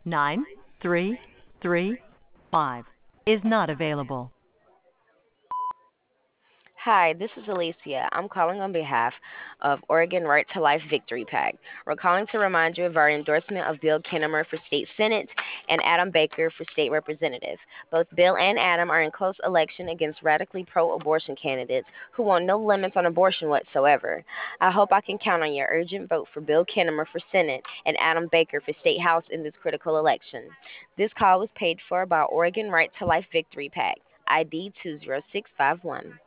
9335 is not available. Hi, this is Alicia. I'm calling on behalf of Oregon Right to Life Victory PAC. We're calling to remind you of our endorsement of Bill Kinnemer for state senate and Adam Baker for state representative. Both Bill and Adam are in close election against radically pro-abortion candidates who want no limits on abortion whatsoever. I hope I can count on your urgent vote for Bill Kinnemer for senate and Adam Baker for state house in this critical election. This call was paid for by Oregon Right to Life Victory PAC, ID 20651.